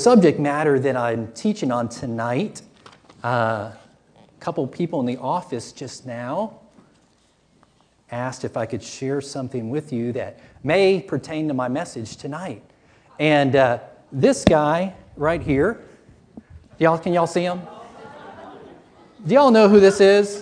subject matter that I'm teaching on tonight, a couple people in the office just now asked if I could share something with you that may pertain to my message tonight. And this guy right here, can y'all see him? Do y'all know who this is?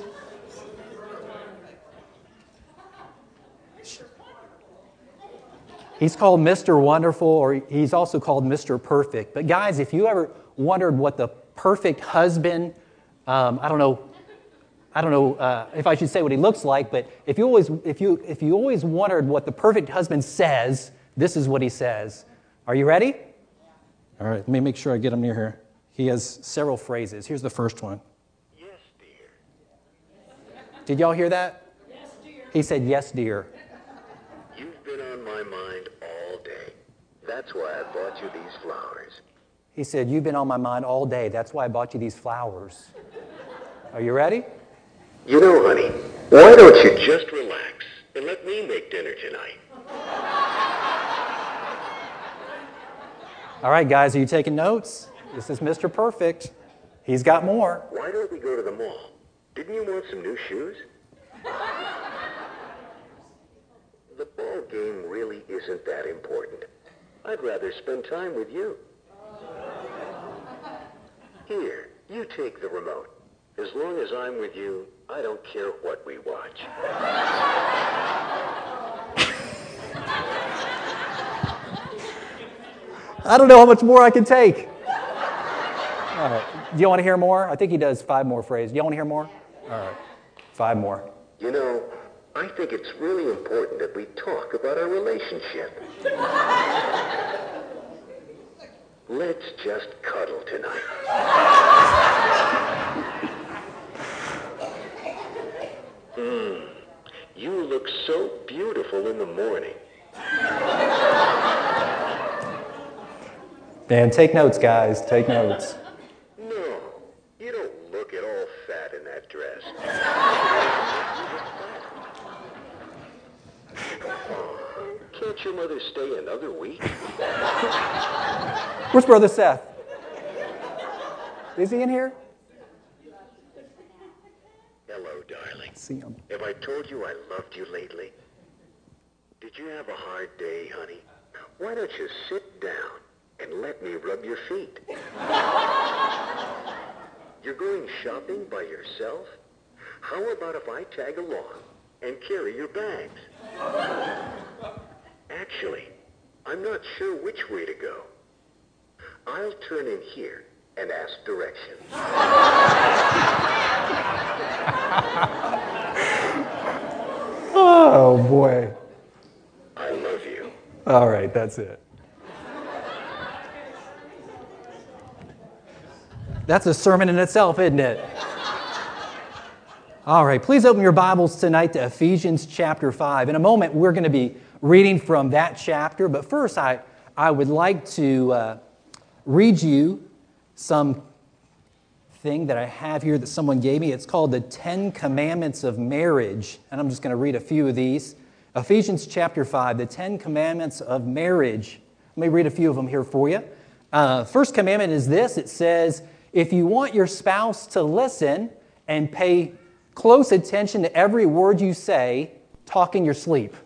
He's called Mr. Wonderful, or he's also called Mr. Perfect. But guys, if you ever wondered what the perfect husband, I don't know if I should say what he looks like, but if you always wondered what the perfect husband says, this is what he says. Are you ready? All right, let me make sure I get him near here. He has several phrases. Here's the first one. Yes, dear. Did y'all hear that? Yes, dear. He said, yes, dear. You've been on my mind all day. That's why I bought you these flowers. He said, you've been on my mind all day. That's why I bought you these flowers. Are you ready? You know, honey, why don't you just relax and let me make dinner tonight? All right, guys, are you taking notes? This is Mr. Perfect. He's got more. Why don't we go to the mall? Didn't you want some new shoes? The ball game really isn't that important. I'd rather spend time with you. Here, you take the remote. As long as I'm with you, I don't care what we watch. I don't know how much more I can take. All right. Do you want to hear more? I think he does 5 more phrases. Do you want to hear more? All right. 5 more. You know, I think it's really important that we talk about our relationship. Let's just cuddle tonight. You look so beautiful in the morning. Dan, take notes, guys. Take notes. No, you don't look at all fat in that dress. Can't your mother stay another week? Where's Brother Seth? Is he in here? Hello, darling. See him. Have I told you I loved you lately? Did you have a hard day, honey? Why don't you sit down and let me rub your feet? You're going shopping by yourself? How about if I tag along and carry your bags? Actually, I'm not sure which way to go. I'll turn in here and ask directions. Oh, boy. I love you. All right, that's it. That's a sermon in itself, isn't it? All right, please open your Bibles tonight to Ephesians chapter 5. In a moment, we're going to be reading from that chapter, but first I would like to read you some thing that I have here that someone gave me. It's called the 10 Commandments of Marriage, and I'm just going to read a few of these. Ephesians chapter 5, the 10 Commandments of Marriage. Let me read a few of them here for you. First commandment is this. It says, if you want your spouse to listen and pay close attention to every word you say, talk in your sleep.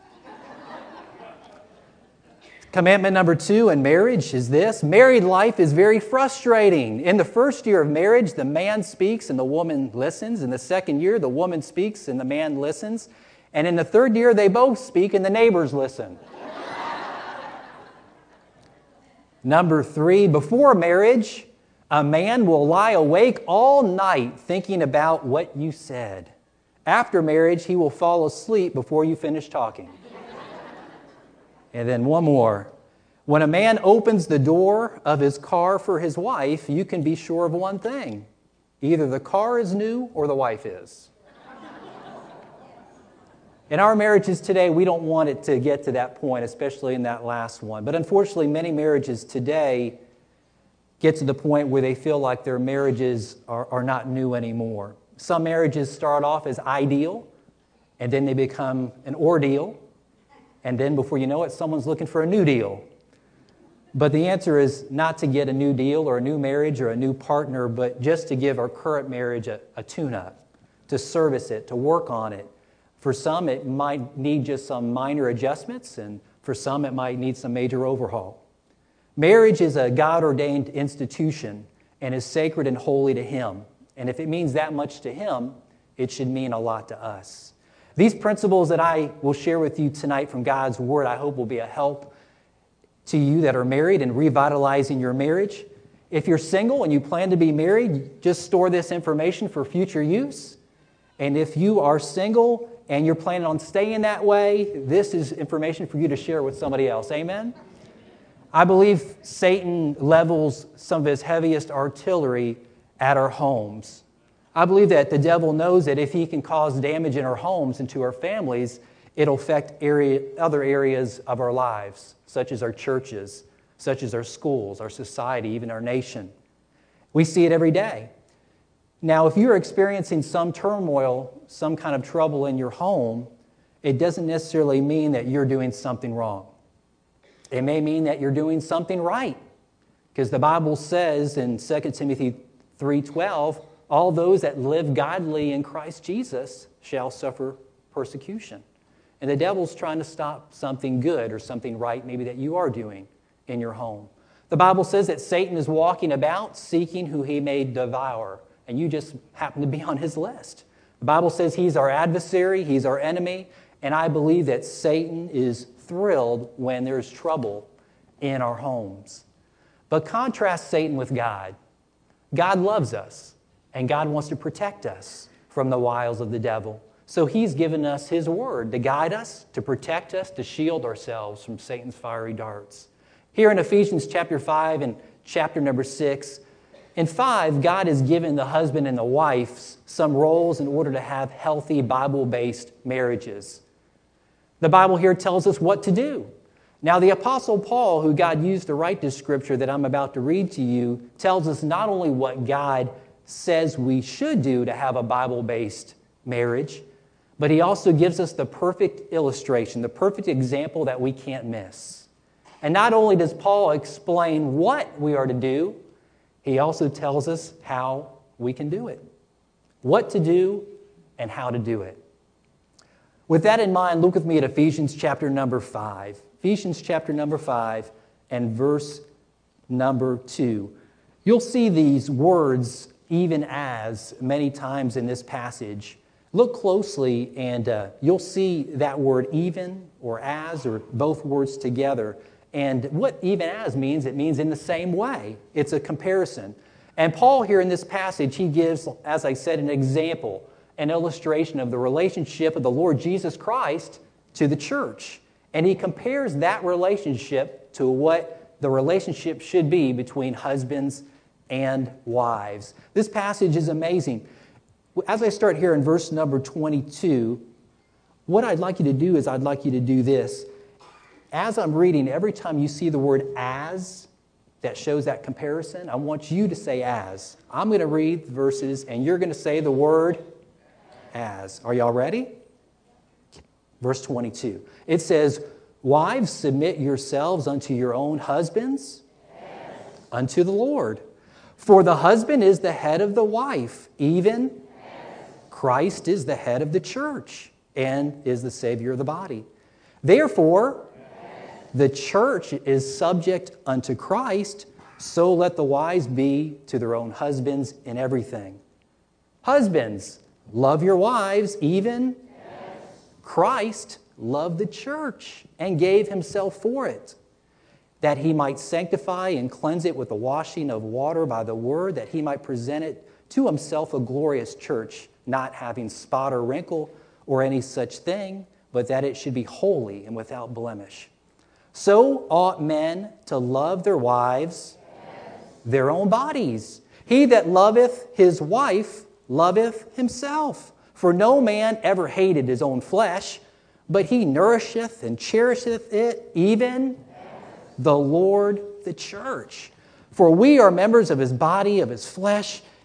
Commandment number 2 in marriage is this. Married life is very frustrating. In the first year of marriage, the man speaks and the woman listens. In the second year, the woman speaks and the man listens. And in the third year, they both speak and the neighbors listen. Number 3, before marriage, a man will lie awake all night thinking about what you said. After marriage, he will fall asleep before you finish talking. And then one more. When a man opens the door of his car for his wife, you can be sure of one thing. Either the car is new or the wife is. In our marriages today, we don't want it to get to that point, especially in that last one. But unfortunately, many marriages today get to the point where they feel like their marriages are not new anymore. Some marriages start off as ideal, and then they become an ordeal. And then before you know it, someone's looking for a new deal. But the answer is not to get a new deal or a new marriage or a new partner, but just to give our current marriage a tune-up, to service it, to work on it. For some, it might need just some minor adjustments, and for some, it might need some major overhaul. Marriage is a God-ordained institution and is sacred and holy to Him. And if it means that much to Him, it should mean a lot to us. These principles that I will share with you tonight from God's Word, I hope will be a help to you that are married and revitalizing your marriage. If you're single and you plan to be married, just store this information for future use. And if you are single and you're planning on staying that way, this is information for you to share with somebody else. Amen? I believe Satan levels some of his heaviest artillery at our homes. I believe that the devil knows that if he can cause damage in our homes and to our families, it'll affect other areas of our lives, such as our churches, such as our schools, our society, even our nation. We see it every day. Now, if you're experiencing some turmoil, some kind of trouble in your home, it doesn't necessarily mean that you're doing something wrong. It may mean that you're doing something right, because the Bible says in 2 Timothy 3:12, all those that live godly in Christ Jesus shall suffer persecution. And the devil's trying to stop something good or something right maybe that you are doing in your home. The Bible says that Satan is walking about seeking who he may devour, and you just happen to be on his list. The Bible says he's our adversary, he's our enemy, and I believe that Satan is thrilled when there's trouble in our homes. But contrast Satan with God. God loves us, and God wants to protect us from the wiles of the devil. So He's given us His Word to guide us, to protect us, to shield ourselves from Satan's fiery darts. Here in Ephesians chapter 5 and chapter number 6, in 5, God has given the husband and the wife some roles in order to have healthy Bible-based marriages. The Bible here tells us what to do. Now, the Apostle Paul, who God used to write this scripture that I'm about to read to you, tells us not only what God says we should do to have a Bible-based marriage, but he also gives us the perfect illustration, the perfect example that we can't miss. And not only does Paul explain what we are to do, he also tells us how we can do it. What to do and how to do it. With that in mind, look with me at Ephesians chapter number 5. Ephesians chapter number 5 and verse number 2. You'll see these words, even as, many times in this passage. Look closely and you'll see that word even or as or both words together. And what even as means, it means in the same way. It's a comparison. And Paul here in this passage, he gives, as I said, an example, an illustration of the relationship of the Lord Jesus Christ to the church. And he compares that relationship to what the relationship should be between husbands and wives. This passage is amazing. As I start here in verse number 22, what I'd like you to do is I'd like you to do this. As I'm reading, every time you see the word as that shows that comparison, I want you to say as. I'm going to read verses and you're going to say the word as. Are y'all ready? Verse 22. It says, wives, submit yourselves unto your own husbands, unto the Lord. For the husband is the head of the wife, even Christ is the head of the church and is the Savior of the body. Therefore, the church is subject unto Christ, so let the wives be to their own husbands in everything. Husbands, love your wives, even Christ loved the church and gave himself for it, that he might sanctify and cleanse it with the washing of water by the word, that he might present it to himself a glorious church, not having spot or wrinkle or any such thing, but that it should be holy and without blemish. So ought men to love their wives, their own bodies. He that loveth his wife loveth himself. For no man ever hated his own flesh, but he nourisheth and cherisheth it, even the Lord the church. For we are members of his body, of his flesh.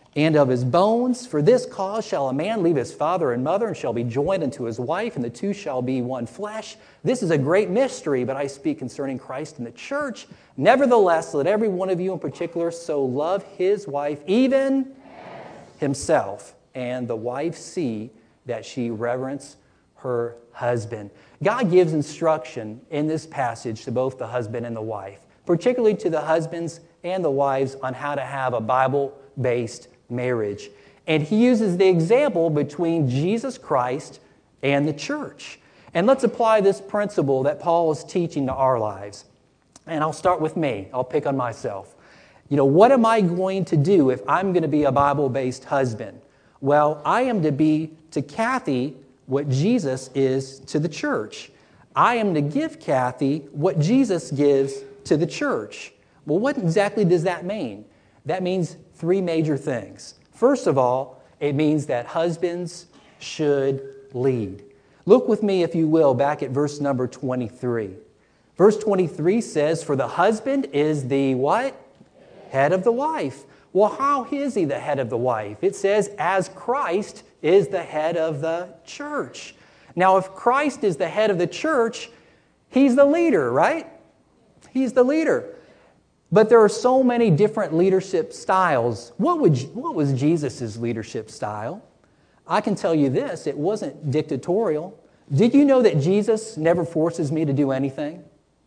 And of his bones, for this cause shall a man leave his father and mother, and shall be joined unto his wife, and the two shall be one flesh. This is a great mystery, but I speak concerning Christ and the church. Nevertheless, let every one of you in particular so love his wife, even himself, and the wife see that she reverence her husband. God gives instruction in this passage to both the husband and the wife, particularly to the husbands and the wives, on how to have a Bible-based marriage. And he uses the example between Jesus Christ and the church. And let's apply this principle that Paul is teaching to our lives. And I'll start with me. I'll pick on myself. What am I going to do if I'm going to be a Bible-based husband? Well, I am to be to Kathy what Jesus is to the church. I am to give Kathy what Jesus gives to the church. Well, what exactly does that mean? That means three major things. First of all, it means that husbands should lead. Look with me, if you will, back at verse number 23. Verse 23 says, for the husband is the what? Head of the wife. Well, how is he the head of the wife? It says, as Christ is the head of the church. Now, if Christ is the head of the church, he's the leader, right? He's the leader. But there are so many different leadership styles. What was Jesus' leadership style? I can tell you this, it wasn't dictatorial. Did you know that Jesus never forces me to do anything?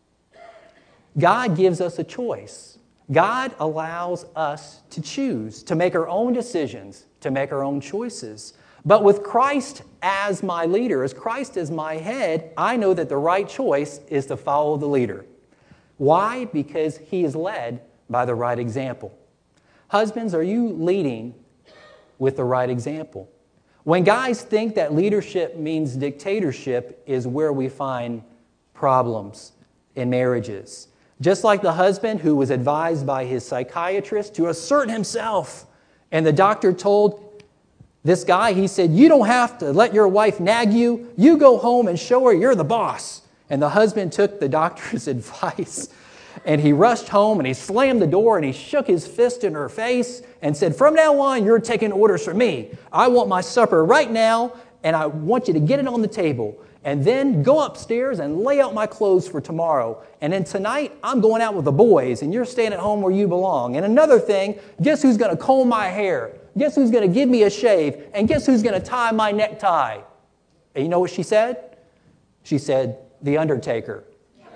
God gives us a choice. God allows us to choose, to make our own decisions, to make our own choices. But with Christ as my leader, as Christ as my head, I know that the right choice is to follow the leader. Why? Because he is led by the right example. Husbands, are you leading with the right example? When guys think that leadership means dictatorship is where we find problems in marriages. Just like the husband who was advised by his psychiatrist to assert himself. And the doctor told this guy, he said, you don't have to let your wife nag you. You go home and show her you're the boss. And the husband took the doctor's advice. And he rushed home and he slammed the door and he shook his fist in her face and said, from now on, you're taking orders from me. I want my supper right now and I want you to get it on the table. And then go upstairs and lay out my clothes for tomorrow. And then tonight, I'm going out with the boys, and you're staying at home where you belong. And another thing, guess who's going to comb my hair? Guess who's going to give me a shave? And guess who's going to tie my necktie? And you know what she said? She said, the Undertaker.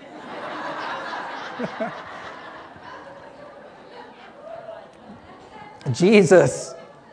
Jesus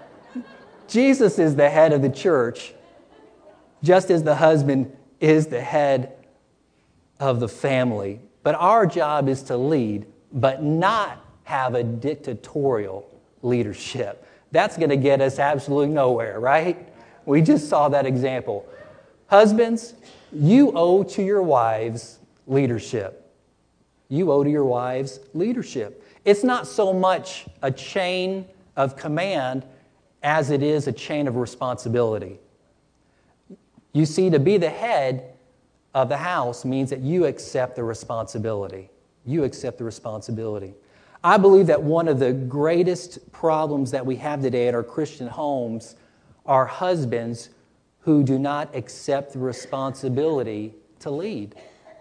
is the head of the church, just as the husband is the head of the family. But our job is to lead, but not have a dictatorial leadership. That's going to get us absolutely nowhere, right? We just saw that example. Husbands, you owe to your wives leadership. You owe to your wives leadership. It's not so much a chain of command as it is a chain of responsibility. You see, to be the head of the house means that you accept the responsibility. You accept the responsibility. I believe that one of the greatest problems that we have today in our Christian homes are husbands who do not accept the responsibility to lead.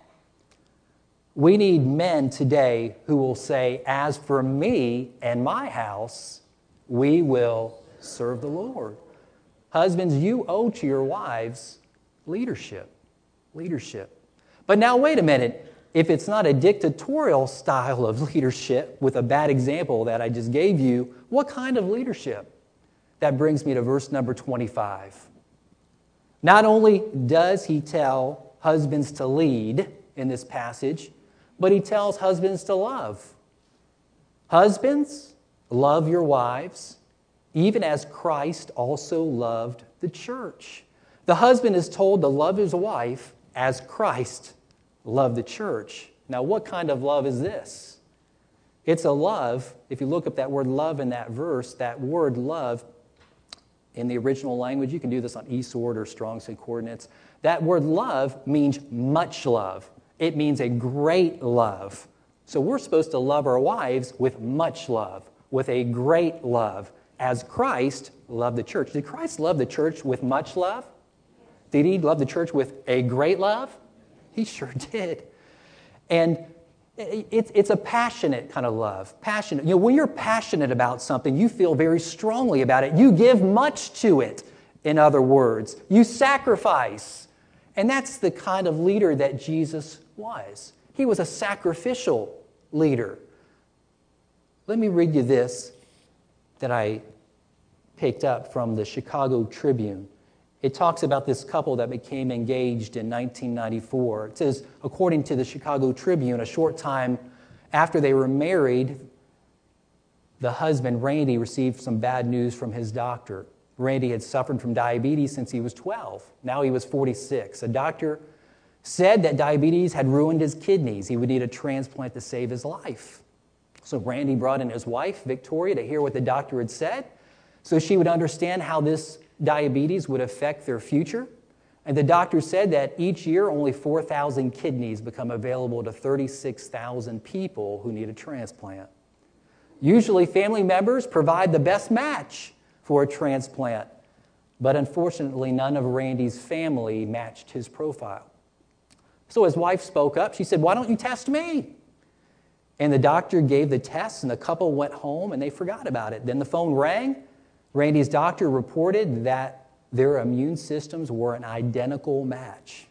We need men today who will say, as for me and my house, we will serve the Lord. Husbands, you owe to your wives leadership. But now wait a minute. If it's not a dictatorial style of leadership with a bad example that I just gave you, what kind of leadership? That brings me to verse number 25. Not only does he tell husbands to lead in this passage, but he tells husbands to love. Husbands, love your wives, even as Christ also loved the church. The husband is told to love his wife as Christ loved the church. Now, what kind of love is this? It's a love, if you look up that word love in that verse, that word love in the original language, you can do this on eSword or Strong's Concordance. That word love means much love. It means a great love. So we're supposed to love our wives with much love, with a great love. as Christ loved the church. Did Christ love the church with much love? Did he love the church with a great love? He sure did. And it's a passionate kind of love. Passionate. When you're passionate about something, you feel very strongly about it. You give much to it, in other words. You sacrifice. And that's the kind of leader that Jesus was. He was a sacrificial leader. Let me read you this that I picked up from the Chicago Tribune. It talks about this couple that became engaged in 1994. It says, according to the Chicago Tribune, a short time after they were married, the husband, Randy, received some bad news from his doctor. Randy had suffered from diabetes since he was 12. Now he was 46. A doctor said that diabetes had ruined his kidneys. He would need a transplant to save his life. So Randy brought in his wife, Victoria, to hear what the doctor had said, so she would understand how this diabetes would affect their future. And the doctor said that each year only 4,000 kidneys become available to 36,000 people who need a transplant. Usually family members provide the best match for a transplant, but unfortunately none of Randy's family matched his profile. So his wife spoke up. She said, "Why don't you test me?" And the doctor gave the test, and the couple went home, and they forgot about it. Then the phone rang. Randy's doctor reported that their immune systems were an identical match.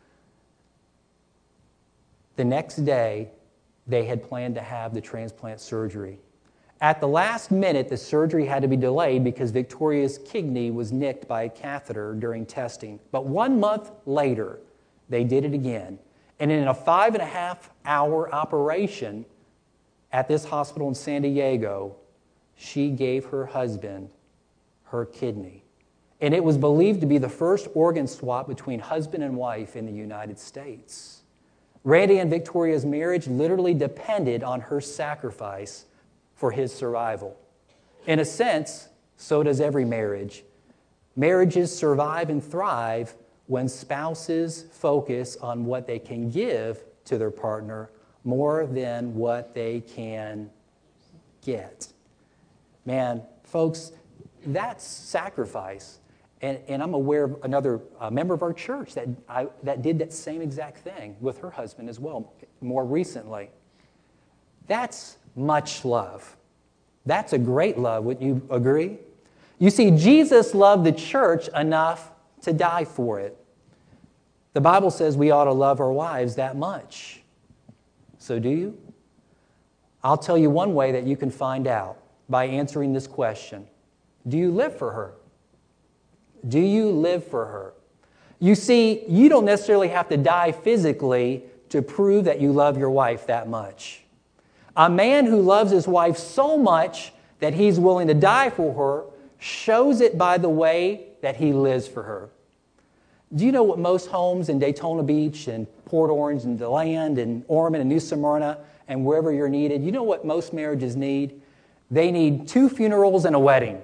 The next day, they had planned to have the transplant surgery. At the last minute, the surgery had to be delayed because Victoria's kidney was nicked by a catheter during testing. But 1 month later, they did it again. And in a 5.5-hour operation at this hospital in San Diego, she gave her husband her kidney. And it was believed to be the first organ swap between husband and wife in the United States. Randy and Victoria's marriage literally depended on her sacrifice for his survival. In a sense, so does every marriage. Marriages survive and thrive when spouses focus on what they can give to their partner more than what they can get. Man, folks, that's sacrifice. And I'm aware of another member of our church that did that same exact thing with her husband as well, more recently. That's much love. That's a great love, wouldn't you agree? You see, Jesus loved the church enough to die for it. The Bible says we ought to love our wives that much. So do you? I'll tell you one way that you can find out by answering this question. Do you live for her? Do you live for her? You see, you don't necessarily have to die physically to prove that you love your wife that much. A man who loves his wife so much that he's willing to die for her shows it by the way that he lives for her. Do you know what most homes in Daytona Beach and Port Orange and DeLand and Ormond and New Smyrna and wherever you're needed, you know what most marriages need? They need 2 funerals and a wedding.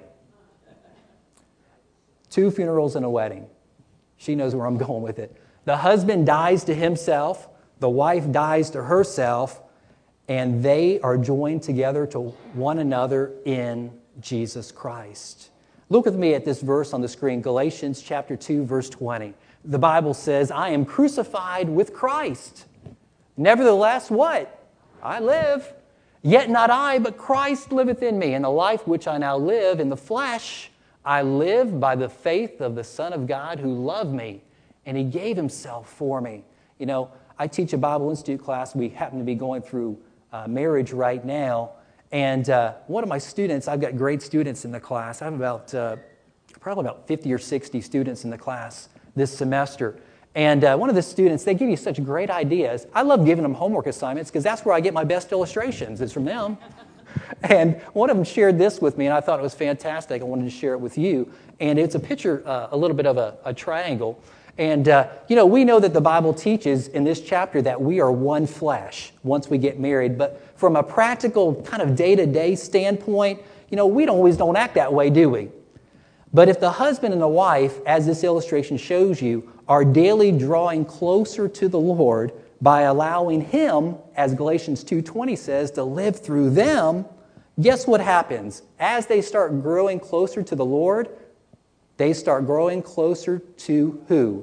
2 funerals and a wedding. She knows where I'm going with it. The husband dies to himself, the wife dies to herself, and they are joined together to one another in Jesus Christ. Look with me at this verse on the screen, Galatians chapter 2, verse 20. The Bible says, "I am crucified with Christ. Nevertheless, what? I live. Yet not I, but Christ liveth in me. And the life which I now live in the flesh, I live by the faith of the Son of God who loved me, and he gave himself for me." You know, I teach a Bible Institute class. We happen to be going through marriage right now. And one of my students, I've got great students in the class. I have probably about 50 or 60 students in the class this semester. And one of the students, they give you such great ideas. I love giving them homework assignments because that's where I get my best illustrations. It's from them. And one of them shared this with me, and I thought it was fantastic. I wanted to share it with you. And it's a picture, a little bit of a triangle. And, we know that the Bible teaches in this chapter that we are one flesh once we get married. But from a practical kind of day-to-day standpoint, we don't act that way, do we? But if the husband and the wife, as this illustration shows you, are daily drawing closer to the Lord by allowing Him, as Galatians 2:20 says, to live through them, guess what happens? As they start growing closer to the Lord, they start growing closer to who?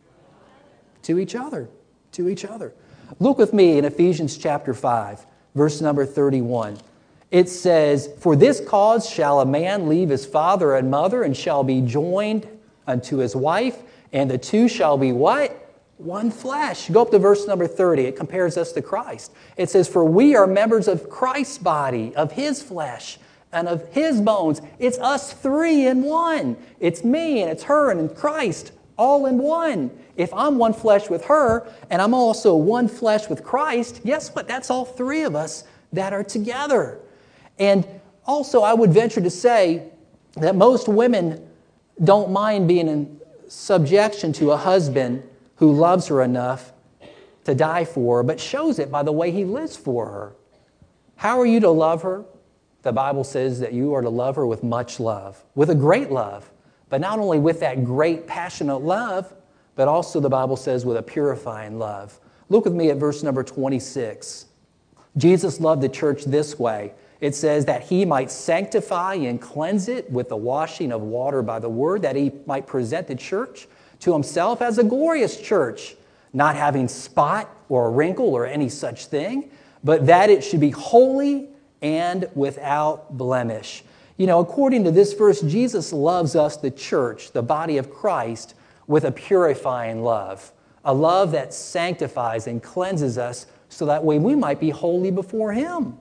To each other. To each other. Look with me in Ephesians chapter 5, verse number 31. It says, "For this cause shall a man leave his father and mother, and shall be joined unto his wife, and the two shall be" what? One flesh. Go up to verse number 30. It compares us to Christ. It says, "For we are members of Christ's body, of his flesh, and of his bones." It's us three in one. It's me, and it's her, and Christ, all in one. If I'm one flesh with her, and I'm also one flesh with Christ, guess what? That's all three of us that are together. And also, I would venture to say that most women don't mind being in subjection to a husband who loves her enough to die for her, but shows it by the way he lives for her. How are you to love her? The Bible says that you are to love her with much love, with a great love, but not only with that great passionate love, but also the Bible says with a purifying love. Look with me at verse number 26. Jesus loved the church this way. It says that he might sanctify and cleanse it with the washing of water by the word, that he might present the church to himself as a glorious church, not having spot or wrinkle or any such thing, but that it should be holy and without blemish. You know, according to this verse, Jesus loves us, the church, the body of Christ, with a purifying love, a love that sanctifies and cleanses us so that way we might be holy before him.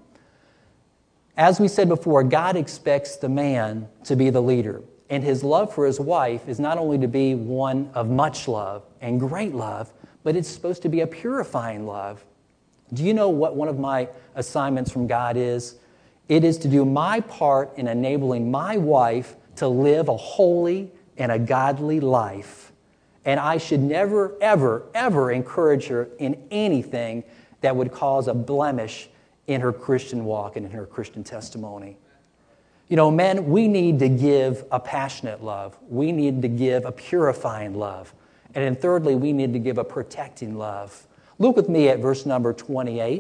As we said before, God expects the man to be the leader. And his love for his wife is not only to be one of much love and great love, but it's supposed to be a purifying love. Do you know what one of my assignments from God is? It is to do my part in enabling my wife to live a holy and a godly life. And I should never, ever, ever encourage her in anything that would cause a blemish in her Christian walk and in her Christian testimony. You know, men, we need to give a passionate love. We need to give a purifying love. And then thirdly, we need to give a protecting love. Look with me at verse number 28.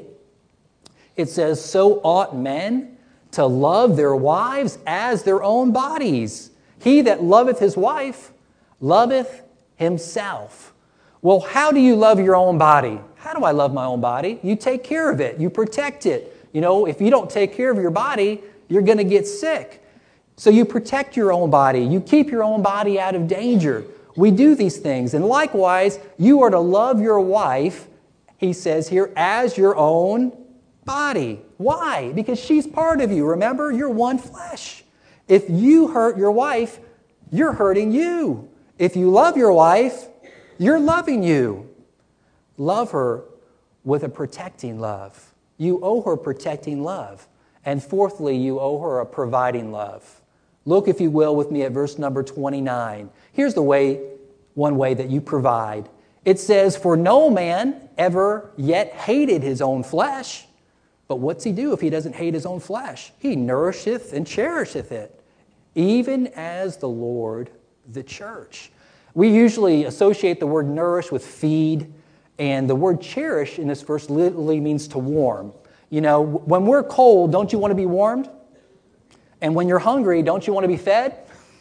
It says, "So ought men to love their wives as their own bodies. He that loveth his wife loveth himself." Well, how do you love your own body? How do I love my own body? You take care of it. You protect it. You know, if you don't take care of your body, you're going to get sick. So you protect your own body. You keep your own body out of danger. We do these things. And likewise, you are to love your wife, he says here, as your own body. Why? Because she's part of you. Remember, you're one flesh. If you hurt your wife, you're hurting you. If you love your wife, you're loving you. Love her with a protecting love. You owe her protecting love. And fourthly, you owe her a providing love. Look, if you will, with me at verse number 29. Here's one way that you provide. It says, "For no man ever yet hated his own flesh." But what's he do if he doesn't hate his own flesh? He nourisheth and cherisheth it, even as the Lord the church. We usually associate the word nourish with feed, and the word cherish in this verse literally means to warm. You know, when we're cold, don't you want to be warmed? And when you're hungry, don't you want to be fed?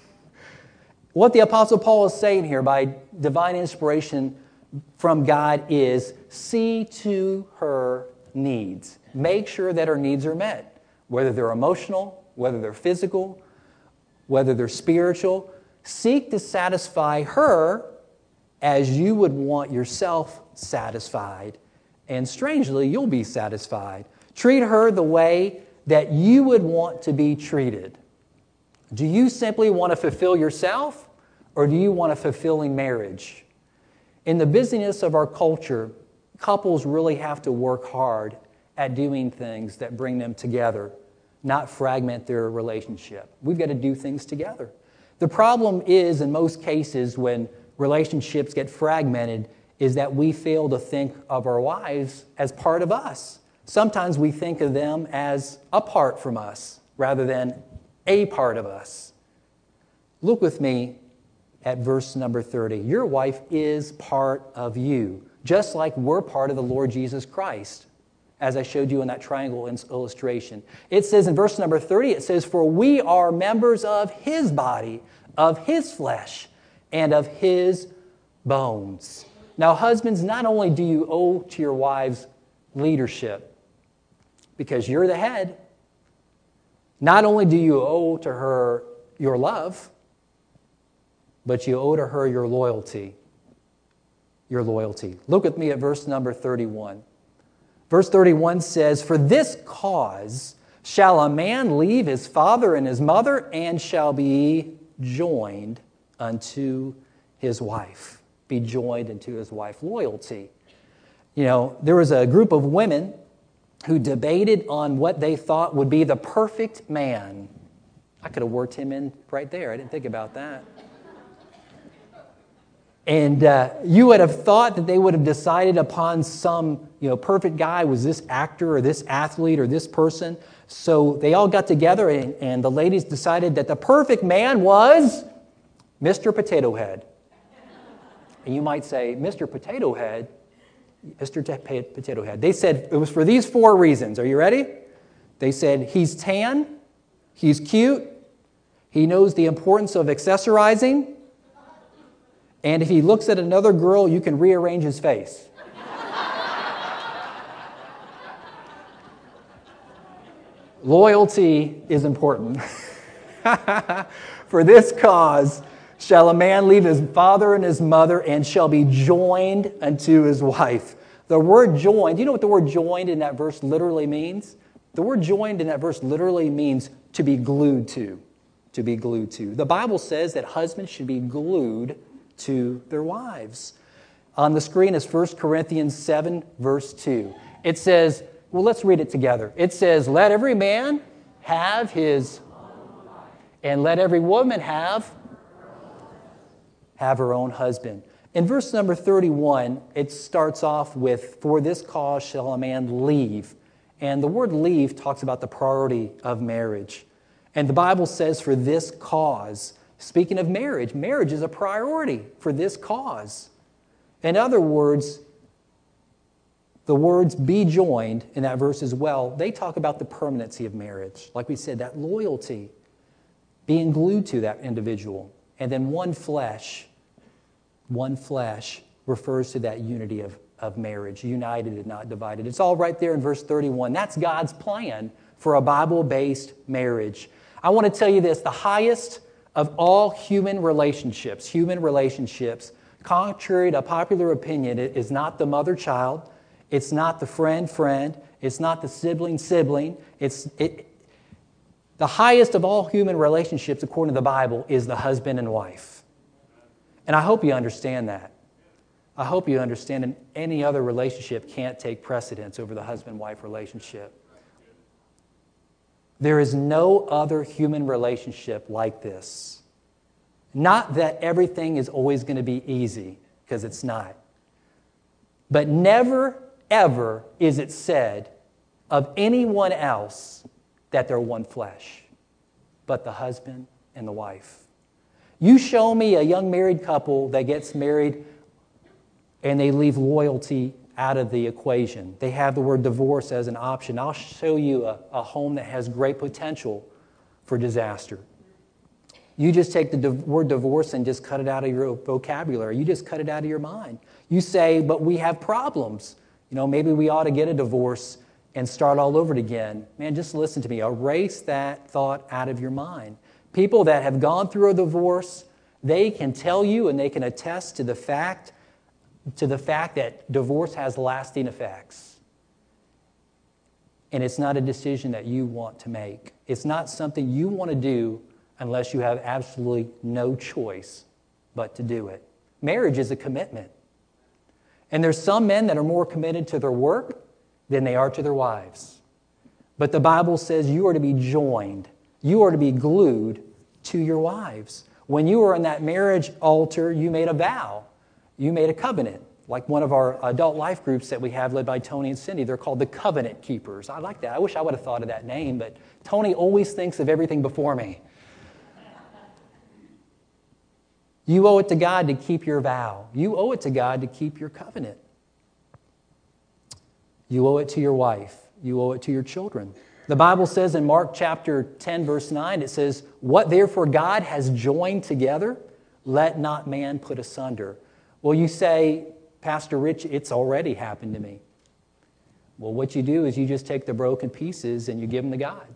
What the Apostle Paul is saying here by divine inspiration from God is, see to her needs. Make sure that her needs are met, whether they're emotional, whether they're physical, whether they're spiritual. Seek to satisfy her as you would want yourself satisfied. And strangely, you'll be satisfied. Treat her the way that you would want to be treated. Do you simply want to fulfill yourself, or do you want a fulfilling marriage? In the busyness of our culture, couples really have to work hard at doing things that bring them together, not fragment their relationship. We've got to do things together. The problem is, in most cases, when relationships get fragmented, is that we fail to think of our wives as part of us. Sometimes we think of them as apart from us rather than a part of us. Look with me at verse number 30. Your wife is part of you, just like we're part of the Lord Jesus Christ. as I showed you in that triangle illustration. It says in verse number 30, it says, "For we are members of his body, of his flesh, and of his bones." Now, husbands, not only do you owe to your wives leadership, because you're the head, not only do you owe to her your love, but you owe to her your loyalty. Your loyalty. Look with me at verse number 31. Verse 31 says, "For this cause shall a man leave his father and his mother, and shall be joined unto his wife." Be joined unto his wife. Loyalty. You know, there was a group of women who debated on what they thought would be the perfect man. I could have worked him in right there. I didn't think about that. And you would have thought that they would have decided upon some, perfect guy. Was this actor or this athlete or this person? So they all got together and the ladies decided that the perfect man was Mr. Potato Head. And you might say, Mr. Potato Head? Mr. Potato Head. They said it was for these 4 reasons. Are you ready? They said he's tan, he's cute, he knows the importance of accessorizing, and if he looks at another girl, you can rearrange his face. Loyalty is important. "For this cause shall a man leave his father and his mother, and shall be joined unto his wife." The word joined, do you know what the word joined in that verse literally means? The word joined in that verse literally means to be glued to. To be glued to. The Bible says that husbands should be glued to their wives. On the screen is 1 Corinthians 7, verse 2. It says, well, let's read it together. It says, "Let every man have his, and let every woman have her own husband." In verse number 31, it starts off with, "For this cause shall a man leave." And the word leave talks about the priority of marriage. And the Bible says, "For this cause." Speaking of marriage, marriage is a priority for this cause. In other words, the words "be joined" in that verse as well, they talk about the permanency of marriage. Like we said, that loyalty, being glued to that individual. And then one flesh refers to that unity of marriage, united and not divided. It's all right there in verse 31. That's God's plan for a Bible-based marriage. I want to tell you this, the highest of all human relationships, contrary to popular opinion, it is not the mother-child, it's not the friend-friend, it's not the sibling-sibling. The highest of all human relationships, according to the Bible, is the husband and wife. And I hope you understand that. I hope you understand that any other relationship can't take precedence over the husband-wife relationship. There is no other human relationship like this. Not that everything is always going to be easy, because it's not. But never, ever is it said of anyone else that they're one flesh, but the husband and the wife. You show me a young married couple that gets married and they leave loyalty out of the equation. They have the word divorce as an option. I'll show you a home that has great potential for disaster. You just take the word divorce and just cut it out of your vocabulary. You just cut it out of your mind. You say, but we have problems. Maybe we ought to get a divorce and start all over again. Man, just listen to me. Erase that thought out of your mind. People that have gone through a divorce, they can tell you and they can attest to the fact that divorce has lasting effects. And it's not a decision that you want to make. It's not something you want to do unless you have absolutely no choice but to do it. Marriage is a commitment. And there's some men that are more committed to their work than they are to their wives. But the Bible says you are to be joined. You are to be glued to your wives. When you were on that marriage altar, you made a vow. You made a covenant. Like one of our adult life groups that we have led by Tony and Cindy, they're called the Covenant Keepers. I like that. I wish I would have thought of that name, but Tony always thinks of everything before me. You owe it to God to keep your vow. You owe it to God to keep your covenant. You owe it to your wife. You owe it to your children. The Bible says in Mark chapter 10, verse 9, it says, "What therefore God has joined together, let not man put asunder." Well, you say, "Pastor Rich, it's already happened to me." Well, what you do is you just take the broken pieces and you give them to God.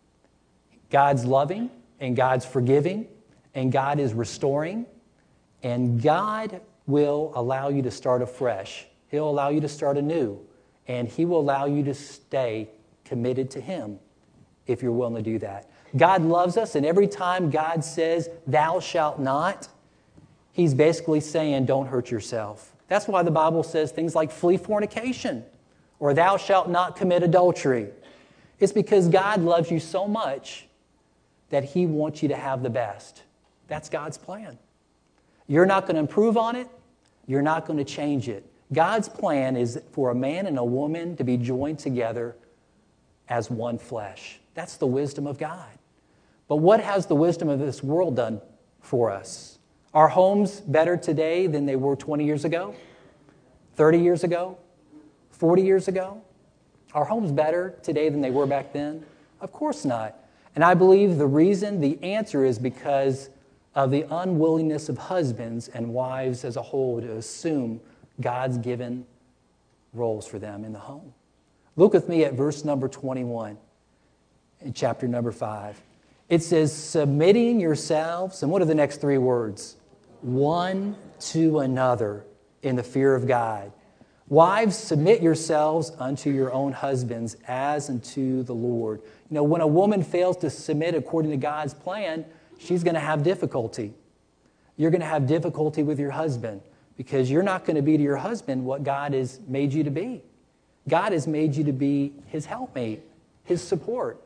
God's loving and God's forgiving and God is restoring, and God will allow you to start afresh. He'll allow you to start anew, and He will allow you to stay committed to Him if you're willing to do that. God loves us, and every time God says, "Thou shalt not," He's basically saying, don't hurt yourself. That's why the Bible says things like flee fornication or thou shalt not commit adultery. It's because God loves you so much that He wants you to have the best. That's God's plan. You're not going to improve on it. You're not going to change it. God's plan is for a man and a woman to be joined together as one flesh. That's the wisdom of God. But what has the wisdom of this world done for us? Are homes better today than they were 20 years ago? 30 years ago? 40 years ago? Are homes better today than they were back then? Of course not. And I believe the answer is because of the unwillingness of husbands and wives as a whole to assume God's given roles for them in the home. Look with me at verse number 21 in chapter number 5. It says, submitting yourselves, and what are the next three words? One to another in the fear of God. Wives, submit yourselves unto your own husbands as unto the Lord. You know, when a woman fails to submit according to God's plan, she's going to have difficulty. You're going to have difficulty with your husband because you're not going to be to your husband what God has made you to be. God has made you to be His helpmate, His support.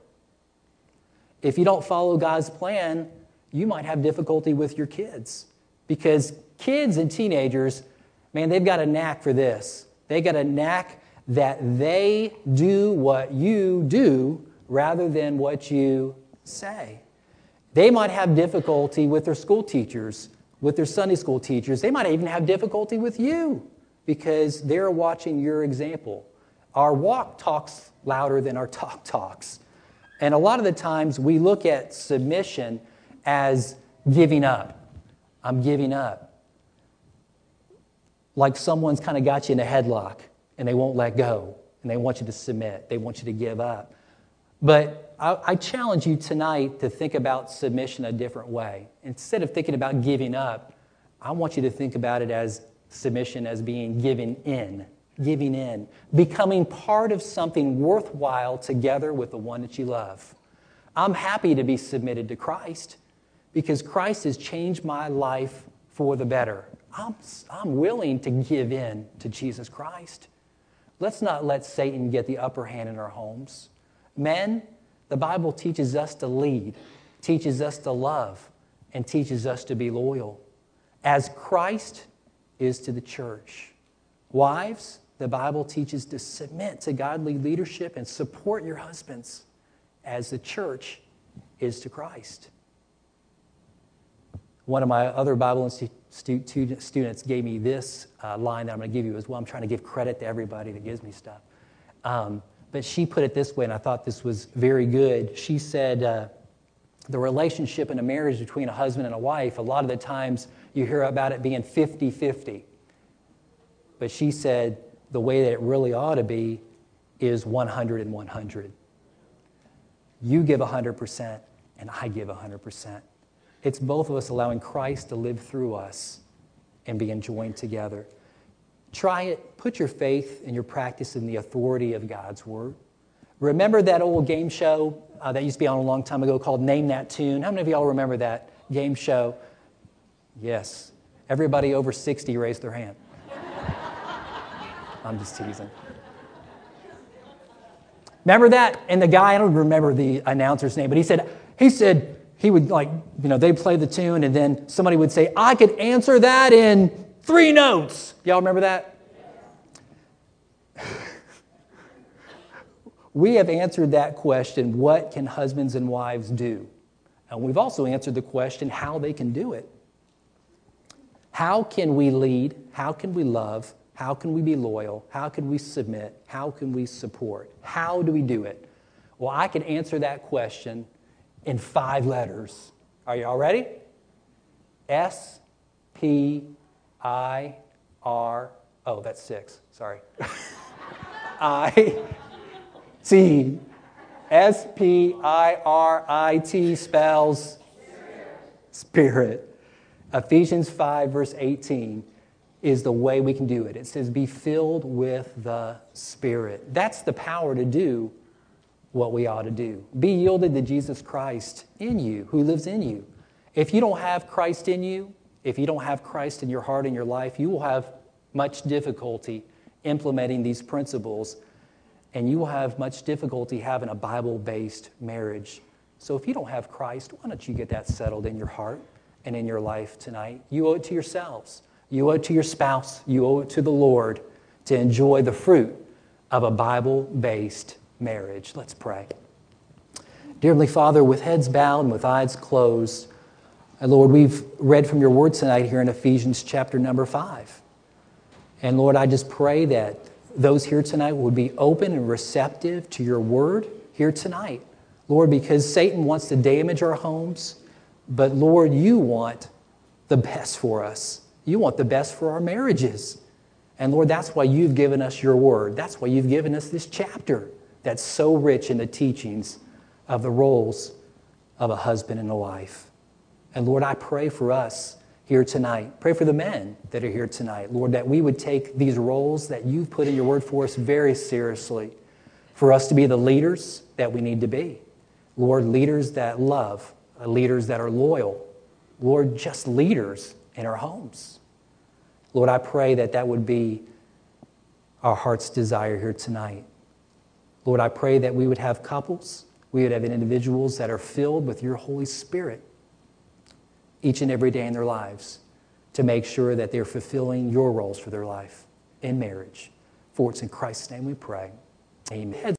If you don't follow God's plan, you might have difficulty with your kids because kids and teenagers, man, they've got a knack for this. They got a knack that they do what you do rather than what you say. They might have difficulty with their school teachers, with their Sunday school teachers. They might even have difficulty with you because they're watching your example. Our walk talks louder than our talk talks. And a lot of the times we look at submission as giving up. I'm giving up. Like someone's kind of got you in a headlock and they won't let go and they want you to submit. They want you to give up. But I challenge you tonight to think about submission a different way. Instead of thinking about giving up, I want you to think about it as submission as being giving in, becoming part of something worthwhile together with the one that you love. I'm happy to be submitted to Christ because Christ has changed my life for the better. I'm willing to give in to Jesus Christ. Let's not let Satan get the upper hand in our homes. Men, the Bible teaches us to lead, teaches us to love, and teaches us to be loyal, as Christ is to the church. Wives, the Bible teaches to submit to godly leadership and support your husbands, as the church is to Christ. One of my other Bible Institute students gave me this line that I'm going to give you as well. I'm trying to give credit to everybody that gives me stuff. But she put it this way, and I thought this was very good. She said, the relationship in a marriage between a husband and a wife, a lot of the times you hear about it being 50-50. But she said the way that it really ought to be is 100 and 100. You give 100%, and I give 100%. It's both of us allowing Christ to live through us and being joined together. Try it. Put your faith and your practice in the authority of God's Word. Remember that old game show that used to be on a long time ago called Name That Tune? How many of y'all remember that game show? Yes. Everybody over 60 raised their hand. I'm just teasing. Remember that? And the guy, I don't remember the announcer's name, but he said he would they'd play the tune and then somebody would say, I could answer that in 3 notes. Y'all remember that? We have answered that question, what can husbands and wives do? And we've also answered the question, how they can do it. How can we lead? How can we love? How can we be loyal? How can we submit? How can we support? How do we do it? Well, I can answer that question in 5 letters. Are you all ready? S-P-I-R, oh, that's 6, sorry. I-T. S-P-I-R-I-T spells Spirit. Ephesians 5, verse 18 is the way we can do it. It says, be filled with the Spirit. That's the power to do what we ought to do. Be yielded to Jesus Christ in you, who lives in you. If you don't have Christ in you, if you don't have Christ in your heart and your life, you will have much difficulty implementing these principles, and you will have much difficulty having a Bible-based marriage. So if you don't have Christ, why don't you get that settled in your heart and in your life tonight? You owe it to yourselves. You owe it to your spouse. You owe it to the Lord to enjoy the fruit of a Bible-based marriage. Let's pray. Dear Heavenly Father, with heads bowed and with eyes closed, Lord, we've read from your word tonight here in Ephesians chapter number 5. And Lord, I just pray that those here tonight would be open and receptive to your word here tonight. Lord, because Satan wants to damage our homes, but Lord, you want the best for us. You want the best for our marriages. And Lord, that's why you've given us your word. That's why you've given us this chapter that's so rich in the teachings of the roles of a husband and a wife. And Lord, I pray for us here tonight. Pray for the men that are here tonight, Lord, that we would take these roles that you've put in your word for us very seriously, for us to be the leaders that we need to be. Lord, leaders that love, leaders that are loyal. Lord, just leaders in our homes. Lord, I pray that that would be our heart's desire here tonight. Lord, I pray that we would have couples, we would have individuals that are filled with your Holy Spirit each and every day in their lives to make sure that they're fulfilling your roles for their life in marriage. For it's in Christ's name we pray. Amen.